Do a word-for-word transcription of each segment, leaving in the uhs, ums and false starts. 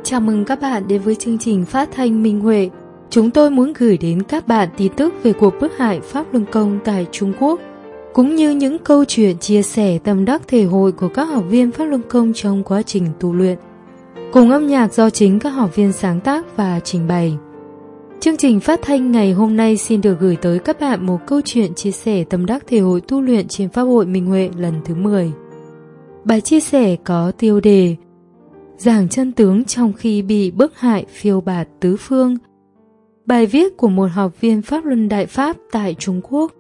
Chào mừng các bạn đến với chương trình phát thanh Minh Huệ. Chúng tôi muốn gửi đến các bạn tin tức về cuộc bức hại Pháp Luân Công tại Trung Quốc, cũng như những câu chuyện chia sẻ tâm đắc thể hội của các học viên Pháp Luân Công trong quá trình tu luyện, cùng âm nhạc do chính các học viên sáng tác và trình bày. Chương trình phát thanh ngày hôm nay xin được gửi tới các bạn một câu chuyện chia sẻ tâm đắc thể hội tu luyện trên Pháp hội Minh Huệ lần thứ mười. Bài chia sẻ có tiêu đề Giảng chân tướng trong khi bị bức hại phiêu bạt tứ phương. Bài viết của một học viên Pháp Luân Đại Pháp tại Trung Quốc.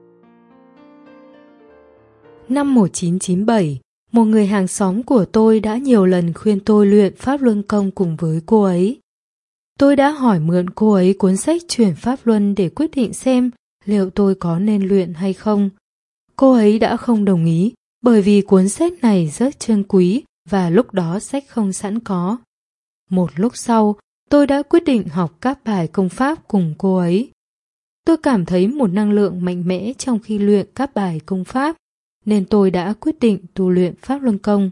Năm một nghìn chín trăm chín mươi bảy, một người hàng xóm của tôi đã nhiều lần khuyên tôi luyện Pháp Luân Công cùng với cô ấy. Tôi đã hỏi mượn cô ấy cuốn sách Chuyển Pháp Luân để quyết định xem liệu tôi có nên luyện hay không. Cô ấy đã không đồng ý bởi vì cuốn sách này rất trân quý và lúc đó sách không sẵn có. Một lúc sau, tôi đã quyết định học các bài công pháp cùng cô ấy. Tôi cảm thấy một năng lượng mạnh mẽ trong khi luyện các bài công pháp, nên tôi đã quyết định tu luyện Pháp Luân Công.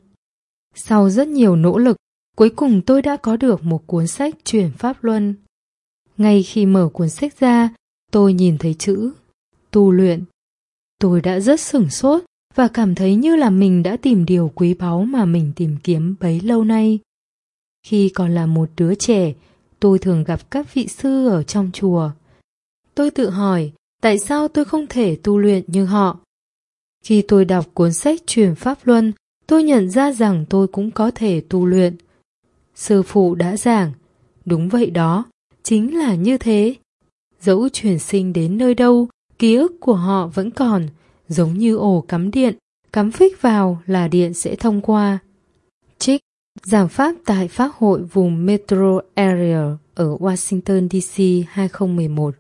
Sau rất nhiều nỗ lực, cuối cùng tôi đã có được một cuốn sách Chuyển Pháp Luân. Ngay khi mở cuốn sách ra, tôi nhìn thấy chữ tu luyện. Tôi đã rất sửng sốt và cảm thấy như là mình đã tìm điều quý báu mà mình tìm kiếm bấy lâu nay. Khi còn là một đứa trẻ, tôi thường gặp các vị sư ở trong chùa. Tôi tự hỏi, tại sao tôi không thể tu luyện như họ? Khi tôi đọc cuốn sách Chuyển Pháp Luân, tôi nhận ra rằng tôi cũng có thể tu luyện. Sư phụ đã giảng, đúng vậy đó, chính là như thế. Dẫu chuyển sinh đến nơi đâu, ký ức của họ vẫn còn, giống như ổ cắm điện, cắm phích vào là điện sẽ thông qua. Trích giảng pháp tại Pháp hội vùng Metro Area ở Washington D C hai không một một.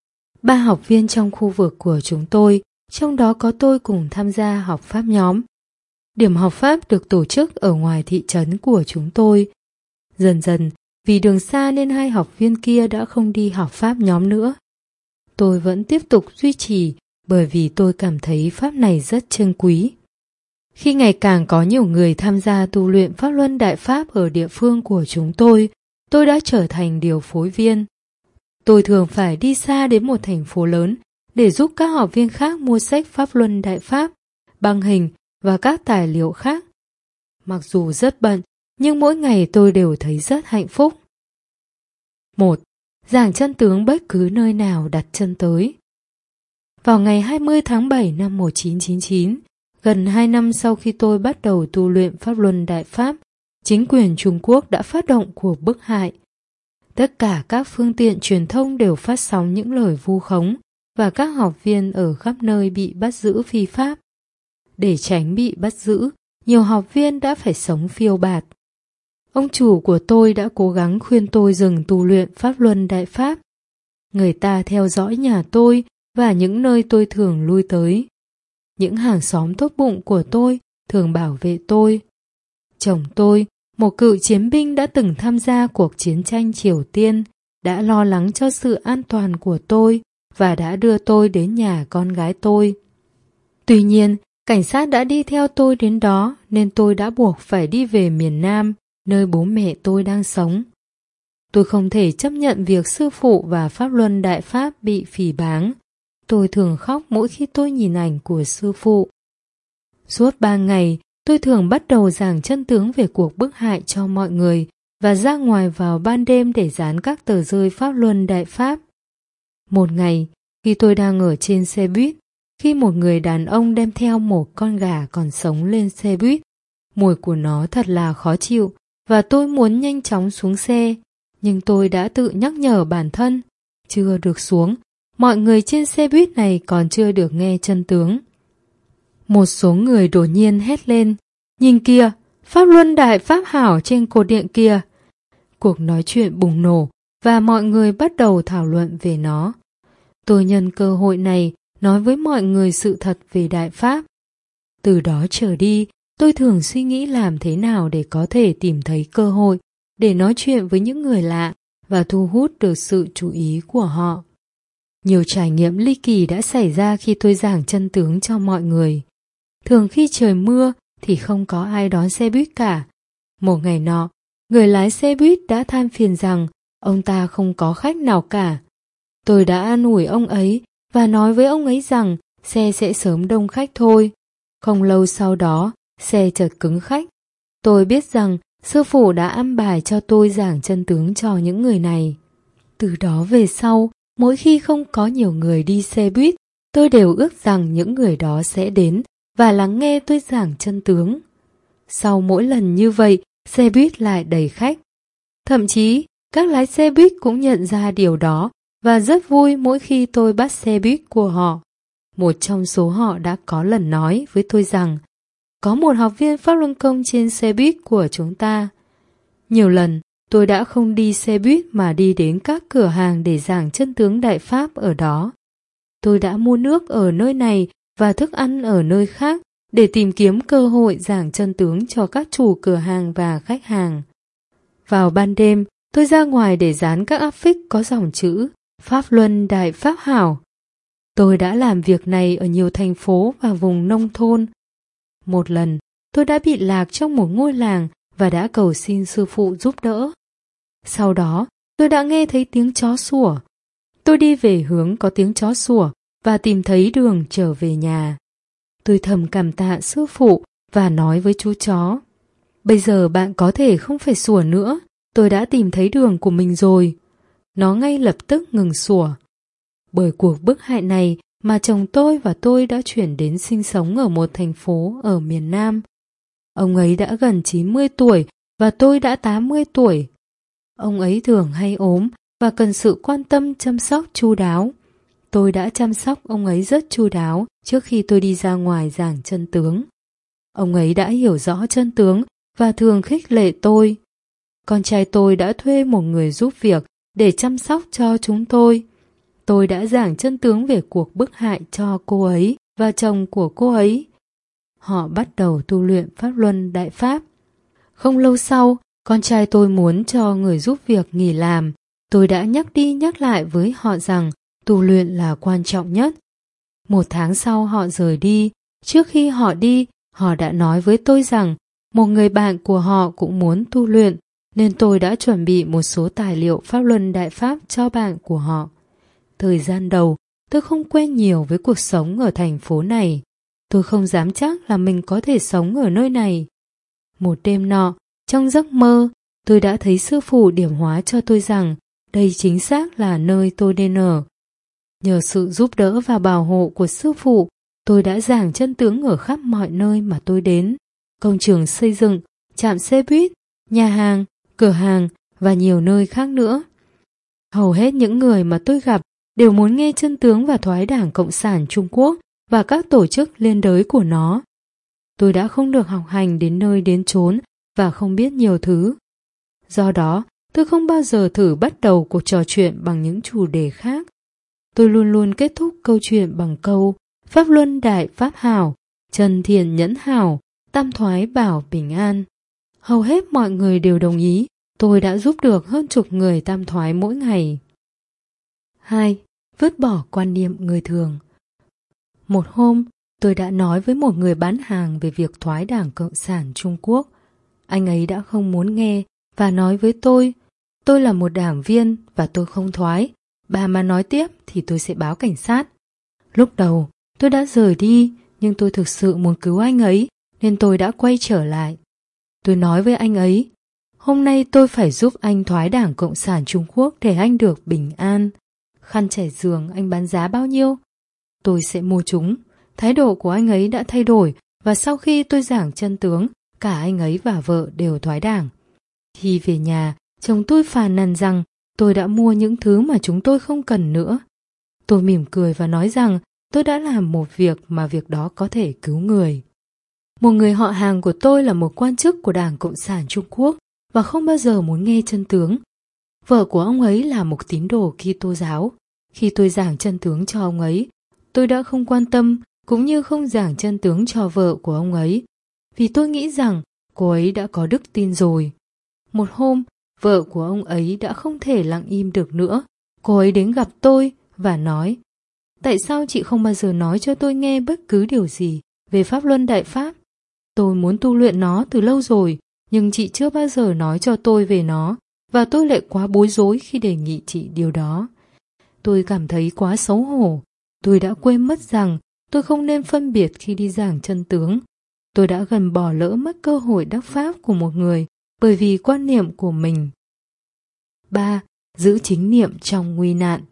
Ba học viên trong khu vực của chúng tôi, trong đó có tôi cùng tham gia học pháp nhóm. Điểm học pháp được tổ chức ở ngoài thị trấn của chúng tôi. Dần dần, vì đường xa nên hai học viên kia đã không đi học pháp nhóm nữa. Tôi vẫn tiếp tục duy trì bởi vì tôi cảm thấy pháp này rất trân quý. Khi ngày càng có nhiều người tham gia tu luyện Pháp Luân Đại Pháp ở địa phương của chúng tôi, tôi đã trở thành điều phối viên. Tôi thường phải đi xa đến một thành phố lớn để giúp các học viên khác mua sách Pháp Luân Đại Pháp, băng hình và các tài liệu khác. Mặc dù rất bận, nhưng mỗi ngày tôi đều thấy rất hạnh phúc. một. Giảng chân tướng bất cứ nơi nào đặt chân tới. Vào ngày hai mươi tháng bảy năm một nghìn chín trăm chín mươi chín, gần hai năm sau khi tôi bắt đầu tu luyện Pháp Luân Đại Pháp, chính quyền Trung Quốc đã phát động cuộc bức hại. Tất cả các phương tiện truyền thông đều phát sóng những lời vu khống và các học viên ở khắp nơi bị bắt giữ phi pháp. Để tránh bị bắt giữ, nhiều học viên đã phải sống phiêu bạt. Ông chủ của tôi đã cố gắng khuyên tôi dừng tu luyện Pháp Luân Đại Pháp. Người ta theo dõi nhà tôi và những nơi tôi thường lui tới. Những hàng xóm tốt bụng của tôi thường bảo vệ tôi. Chồng tôi, một cựu chiến binh đã từng tham gia cuộc chiến tranh Triều Tiên, đã lo lắng cho sự an toàn của tôi và đã đưa tôi đến nhà con gái tôi. Tuy nhiên, cảnh sát đã đi theo tôi đến đó nên tôi đã buộc phải đi về miền Nam, nơi bố mẹ tôi đang sống. Tôi không thể chấp nhận việc sư phụ và Pháp Luân Đại Pháp bị phỉ báng. Tôi thường khóc mỗi khi tôi nhìn ảnh của sư phụ. Suốt ba ngày, tôi thường bắt đầu giảng chân tướng về cuộc bức hại cho mọi người và ra ngoài vào ban đêm để dán các tờ rơi Pháp Luân Đại Pháp. Một ngày, khi tôi đang ở trên xe buýt, khi một người đàn ông đem theo một con gà còn sống lên xe buýt, mùi của nó thật là khó chịu và tôi muốn nhanh chóng xuống xe, nhưng tôi đã tự nhắc nhở bản thân, chưa được xuống. Mọi người trên xe buýt này còn chưa được nghe chân tướng. Một số người đột nhiên hét lên, nhìn kìa, Pháp Luân Đại Pháp hảo trên cột điện kia. Cuộc nói chuyện bùng nổ và mọi người bắt đầu thảo luận về nó. Tôi nhân cơ hội này nói với mọi người sự thật về Đại Pháp. Từ đó trở đi, tôi thường suy nghĩ làm thế nào để có thể tìm thấy cơ hội để nói chuyện với những người lạ và thu hút được sự chú ý của họ. Nhiều trải nghiệm ly kỳ đã xảy ra khi tôi giảng chân tướng cho mọi người. Thường khi trời mưa thì không có ai đón xe buýt cả. Một ngày nọ, Người lái xe buýt đã than phiền rằng ông ta không có khách nào cả. Tôi đã an ủi ông ấy và nói với ông ấy rằng xe sẽ sớm đông khách thôi. Không lâu sau đó, xe chợt cứng khách. Tôi biết rằng sư phụ đã ăn bài cho tôi giảng chân tướng cho những người này. Từ đó về sau, mỗi khi không có nhiều người đi xe buýt, tôi đều ước rằng những người đó sẽ đến và lắng nghe tôi giảng chân tướng. Sau mỗi lần như vậy, xe buýt lại đầy khách. Thậm chí, các lái xe buýt cũng nhận ra điều đó và rất vui mỗi khi tôi bắt xe buýt của họ. Một trong số họ đã có lần nói với tôi rằng có một học viên Pháp Luân Công trên xe buýt của chúng ta. Nhiều lần, tôi đã không đi xe buýt mà đi đến các cửa hàng để giảng chân tướng Đại Pháp ở đó. Tôi đã mua nước ở nơi này và thức ăn ở nơi khác để tìm kiếm cơ hội giảng chân tướng cho các chủ cửa hàng và khách hàng. Vào ban đêm, tôi ra ngoài để dán các áp phích có dòng chữ Pháp Luân Đại Pháp Hảo. Tôi đã làm việc này ở nhiều thành phố và vùng nông thôn. Một lần, tôi đã bị lạc trong một ngôi làng và đã cầu xin sư phụ giúp đỡ. Sau đó, tôi đã nghe thấy tiếng chó sủa. Tôi đi về hướng có tiếng chó sủa và tìm thấy đường trở về nhà. Tôi thầm cảm tạ sư phụ và nói với chú chó: bây giờ bạn có thể không phải sủa nữa, tôi đã tìm thấy đường của mình rồi. Nó ngay lập tức ngừng sủa. Bởi cuộc bức hại này mà chồng tôi và tôi đã chuyển đến sinh sống ở một thành phố ở miền Nam. Ông ấy đã gần chín mươi tuổi và tôi đã tám mươi tuổi. Ông ấy thường hay ốm và cần sự quan tâm chăm sóc chu đáo. Tôi đã chăm sóc ông ấy rất chu đáo trước khi tôi đi ra ngoài giảng chân tướng. Ông ấy đã hiểu rõ chân tướng và thường khích lệ tôi. Con trai tôi đã thuê một người giúp việc để chăm sóc cho chúng tôi. Tôi đã giảng chân tướng về cuộc bức hại cho cô ấy và chồng của cô ấy. Họ bắt đầu tu luyện Pháp Luân Đại Pháp. Không lâu sau, con trai tôi muốn cho người giúp việc nghỉ làm. Tôi đã nhắc đi nhắc lại với họ rằng tu luyện là quan trọng nhất. Một tháng sau họ rời đi. Trước khi họ đi, họ đã nói với tôi rằng một người bạn của họ cũng muốn tu luyện, nên tôi đã chuẩn bị một số tài liệu Pháp Luân Đại Pháp cho bạn của họ. Thời gian đầu, tôi không quen nhiều với cuộc sống ở thành phố này. Tôi không dám chắc là mình có thể sống ở nơi này. Một đêm nọ, trong giấc mơ, tôi đã thấy sư phụ điểm hóa cho tôi rằng đây chính xác là nơi tôi nên ở. Nhờ sự giúp đỡ và bảo hộ của sư phụ, tôi đã giảng chân tướng ở khắp mọi nơi mà tôi đến. Công trường xây dựng, trạm xe buýt, nhà hàng, cửa hàng và nhiều nơi khác nữa. Hầu hết những người mà tôi gặp đều muốn nghe chân tướng và thoái đảng Cộng sản Trung Quốc và các tổ chức liên đới của nó. Tôi đã không được học hành đến nơi đến chốn và không biết nhiều thứ. Do đó, tôi không bao giờ thử bắt đầu cuộc trò chuyện bằng những chủ đề khác. Tôi luôn luôn kết thúc câu chuyện bằng câu Pháp Luân Đại Pháp Hảo, Trần Thiện Nhẫn Hảo, Tam Thoái Bảo Bình An. Hầu hết mọi người đều đồng ý. Tôi đã giúp được hơn chục người tam thoái mỗi ngày. hai. Vứt bỏ quan niệm người thường. Một hôm, tôi đã nói với một người bán hàng về việc thoái đảng Cộng sản Trung Quốc. Anh ấy đã không muốn nghe và nói với tôi, tôi là một đảng viên và tôi không thoái. Bà mà nói tiếp thì tôi sẽ báo cảnh sát. Lúc đầu, tôi đã rời đi, nhưng tôi thực sự muốn cứu anh ấy, nên tôi đã quay trở lại. Tôi nói với anh ấy, hôm nay tôi phải giúp anh thoái đảng Cộng sản Trung Quốc để anh được bình an. Khăn trải giường anh bán giá bao nhiêu? Tôi sẽ mua chúng. Thái độ của anh ấy đã thay đổi và sau khi tôi giảng chân tướng, cả anh ấy và vợ đều thoái đảng. Khi về nhà, chồng tôi phàn nàn rằng tôi đã mua những thứ mà chúng tôi không cần nữa. Tôi mỉm cười và nói rằng tôi đã làm một việc mà việc đó có thể cứu người. Một người họ hàng của tôi là một quan chức của Đảng Cộng sản Trung Quốc và không bao giờ muốn nghe chân tướng. Vợ của ông ấy là một tín đồ Kitô giáo. Khi tôi giảng chân tướng cho ông ấy, tôi đã không quan tâm cũng như không giảng chân tướng cho vợ của ông ấy, vì tôi nghĩ rằng cô ấy đã có đức tin rồi. Một hôm, vợ của ông ấy đã không thể lặng im được nữa. Cô ấy đến gặp tôi và nói, tại sao chị không bao giờ nói cho tôi nghe bất cứ điều gì về Pháp Luân Đại Pháp? Tôi muốn tu luyện nó từ lâu rồi, nhưng chị chưa bao giờ nói cho tôi về nó, và tôi lại quá bối rối khi đề nghị chị điều đó. Tôi cảm thấy quá xấu hổ. Tôi đã quên mất rằng tôi không nên phân biệt khi đi giảng chân tướng. Tôi đã gần bỏ lỡ mất cơ hội đắc pháp của một người bởi vì quan niệm của mình. ba. Giữ chính niệm trong nguy nạn.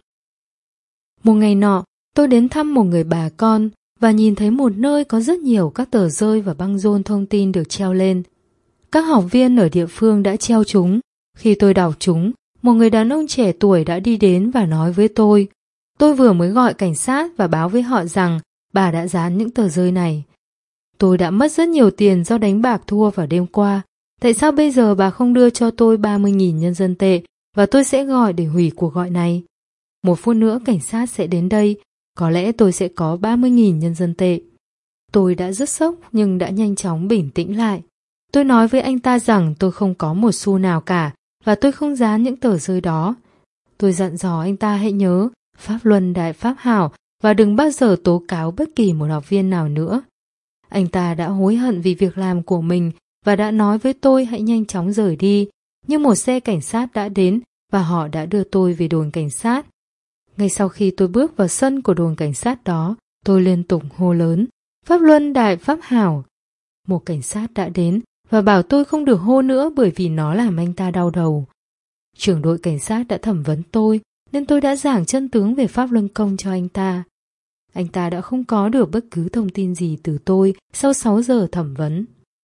Một ngày nọ, tôi đến thăm một người bà con và nhìn thấy một nơi có rất nhiều các tờ rơi và băng rôn thông tin được treo lên. Các học viên ở địa phương đã treo chúng. Khi tôi đọc chúng, một người đàn ông trẻ tuổi đã đi đến và nói với tôi. Tôi vừa mới gọi cảnh sát và báo với họ rằng bà đã dán những tờ rơi này. Tôi đã mất rất nhiều tiền do đánh bạc thua vào đêm qua. Tại sao bây giờ bà không đưa cho tôi ba mươi nghìn nhân dân tệ và tôi sẽ gọi để hủy cuộc gọi này? Một phút nữa cảnh sát sẽ đến đây, có lẽ tôi sẽ có ba mươi nghìn nhân dân tệ. Tôi đã rất sốc nhưng đã nhanh chóng bình tĩnh lại. Tôi nói với anh ta rằng tôi không có một xu nào cả và tôi không dán những tờ rơi đó. Tôi dặn dò anh ta hãy nhớ Pháp Luân Đại Pháp Hảo và đừng bao giờ tố cáo bất kỳ một học viên nào nữa. Anh ta đã hối hận vì việc làm của mình và đã nói với tôi hãy nhanh chóng rời đi, nhưng một xe cảnh sát đã đến và họ đã đưa tôi về đồn cảnh sát. Ngay sau khi tôi bước vào sân của đồn cảnh sát đó, tôi liên tục hô lớn, Pháp Luân Đại Pháp Hảo. Một cảnh sát đã đến và bảo tôi không được hô nữa bởi vì nó làm anh ta đau đầu. Trưởng đội cảnh sát đã thẩm vấn tôi, nên tôi đã giảng chân tướng về Pháp Luân Công cho anh ta. Anh ta đã không có được bất cứ thông tin gì từ tôi sau sáu giờ thẩm vấn.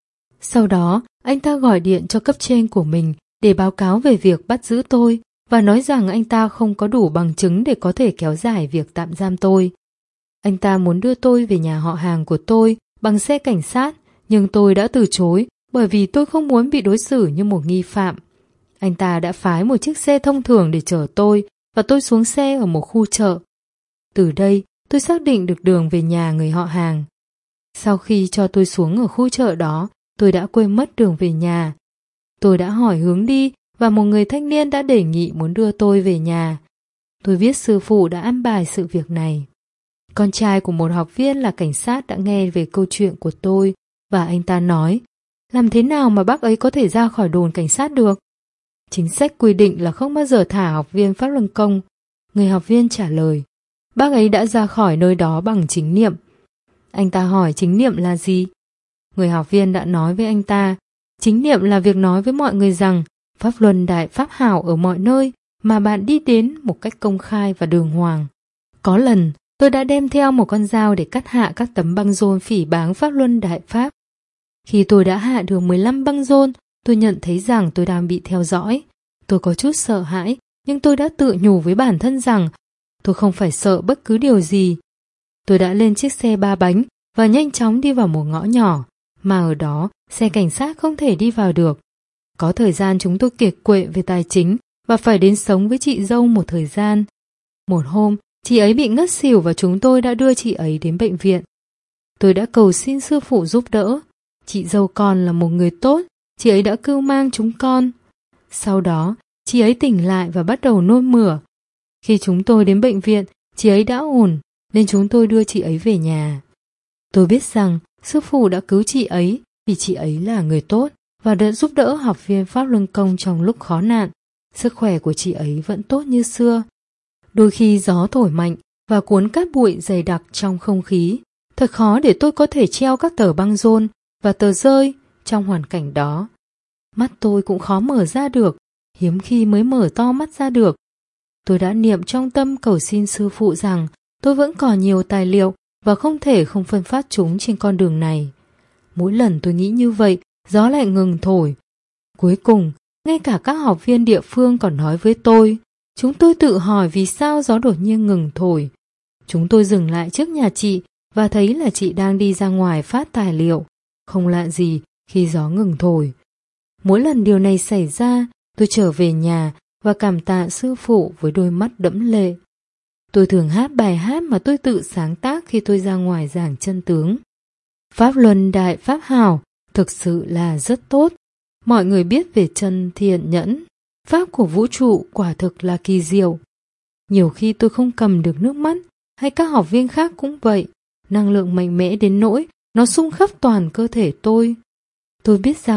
Sau đó, anh ta gọi điện cho cấp trên của mình để báo cáo về việc bắt giữ tôi và nói rằng anh ta không có đủ bằng chứng để có thể kéo dài việc tạm giam tôi. Anh ta muốn đưa tôi về nhà họ hàng của tôi bằng xe cảnh sát, nhưng tôi đã từ chối bởi vì tôi không muốn bị đối xử như một nghi phạm. Anh ta đã phái một chiếc xe thông thường để chở tôi và tôi xuống xe ở một khu chợ. Từ đây, tôi xác định được đường về nhà người họ hàng. Sau khi cho tôi xuống ở khu chợ đó, tôi đã quên mất đường về nhà. Tôi đã hỏi hướng đi và một người thanh niên đã đề nghị muốn đưa tôi về nhà. Tôi biết sư phụ đã an bài sự việc này. Con trai của một học viên là cảnh sát đã nghe về câu chuyện của tôi và anh ta nói, làm thế nào mà bác ấy có thể ra khỏi đồn cảnh sát được? Chính sách quy định là không bao giờ thả học viên Pháp Luân Công. Người học viên trả lời, bác ấy đã ra khỏi nơi đó bằng chính niệm. Anh ta hỏi chính niệm là gì? Người học viên đã nói với anh ta, chính niệm là việc nói với mọi người rằng Pháp Luân Đại Pháp Hảo ở mọi nơi mà bạn đi đến một cách công khai và đường hoàng. Có lần, tôi đã đem theo một con dao để cắt hạ các tấm băng rôn phỉ báng Pháp Luân Đại Pháp. Khi tôi đã hạ được mười lăm băng rôn, tôi nhận thấy rằng tôi đang bị theo dõi. Tôi có chút sợ hãi, nhưng tôi đã tự nhủ với bản thân rằng tôi không phải sợ bất cứ điều gì. Tôi đã lên chiếc xe ba bánh và nhanh chóng đi vào một ngõ nhỏ, mà ở đó xe cảnh sát không thể đi vào được. Có thời gian chúng tôi kiệt quệ về tài chính và phải đến sống với chị dâu một thời gian. Một hôm, chị ấy bị ngất xỉu và chúng tôi đã đưa chị ấy đến bệnh viện. Tôi đã cầu xin sư phụ giúp đỡ. Chị dâu con là một người tốt, chị ấy đã cưu mang chúng con. Sau đó, chị ấy tỉnh lại và bắt đầu nôn mửa. Khi chúng tôi đến bệnh viện, chị ấy đã ổn, nên chúng tôi đưa chị ấy về nhà. Tôi biết rằng sư phụ đã cứu chị ấy vì chị ấy là người tốt và đã giúp đỡ học viên Pháp Luân Công trong lúc khó nạn. Sức khỏe của chị ấy vẫn tốt như xưa. Đôi khi gió thổi mạnh và cuốn cát bụi dày đặc trong không khí. Thật khó để tôi có thể treo các tờ băng rôn và tờ rơi trong hoàn cảnh đó. Mắt tôi cũng khó mở ra được, hiếm khi mới mở to mắt ra được. Tôi đã niệm trong tâm cầu xin sư phụ rằng tôi vẫn còn nhiều tài liệu và không thể không phân phát chúng trên con đường này. Mỗi lần tôi nghĩ như vậy, gió lại ngừng thổi. Cuối cùng, ngay cả các học viên địa phương còn nói với tôi. Chúng tôi tự hỏi vì sao gió đột nhiên ngừng thổi. Chúng tôi dừng lại trước nhà chị và thấy là chị đang đi ra ngoài phát tài liệu. Không lạ gì khi gió ngừng thổi. Mỗi lần điều này xảy ra, tôi trở về nhà và cảm tạ sư phụ với đôi mắt đẫm lệ. Tôi thường hát bài hát mà tôi tự sáng tác khi tôi ra ngoài giảng chân tướng. Pháp Luân Đại Pháp Hảo thực sự là rất tốt. Mọi người biết về chân thiện nhẫn. Pháp của vũ trụ quả thực là kỳ diệu. Nhiều khi tôi không cầm được nước mắt, hay các học viên khác cũng vậy. Năng lượng mạnh mẽ đến nỗi nó xung khắp toàn cơ thể tôi. Tôi biết rằng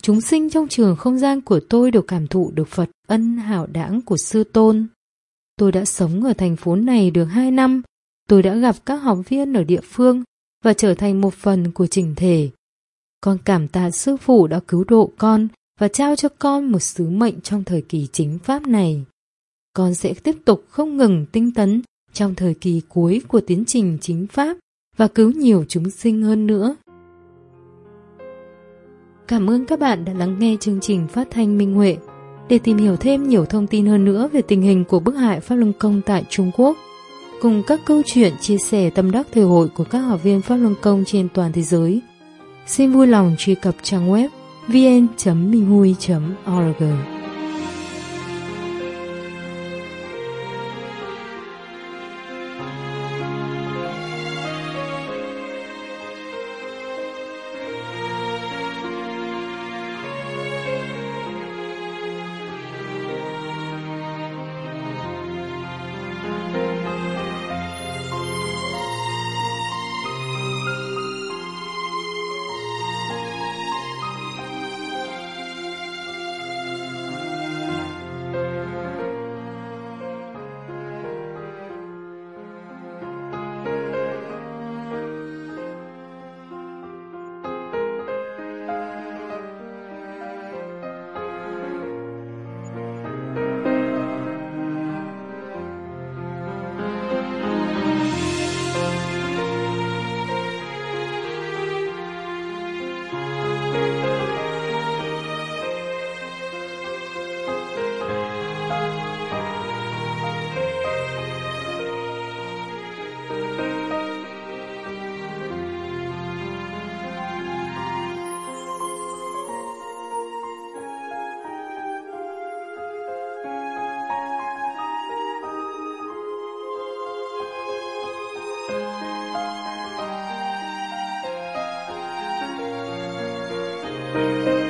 Chúng sinh trong trường không gian của tôi đều cảm thụ được Phật ân hảo đãng của Sư Tôn. Tôi đã sống ở thành phố này được hai năm. Tôi đã gặp các học viên ở địa phương và trở thành một phần của chỉnh thể. Con cảm tạ Sư Phụ đã cứu độ con và trao cho con một sứ mệnh trong thời kỳ chính Pháp này. Con sẽ tiếp tục không ngừng tinh tấn trong thời kỳ cuối của tiến trình chính Pháp và cứu nhiều chúng sinh hơn nữa. Cảm ơn các bạn đã lắng nghe chương trình phát thanh Minh Huệ. Để tìm hiểu thêm nhiều thông tin hơn nữa về tình hình của bức hại Pháp Luân Công tại Trung Quốc, cùng các câu chuyện chia sẻ tâm đắc thời hội của các học viên Pháp Luân Công trên toàn thế giới, xin vui lòng truy cập trang web vn chấm minhui chấm org. Thank you.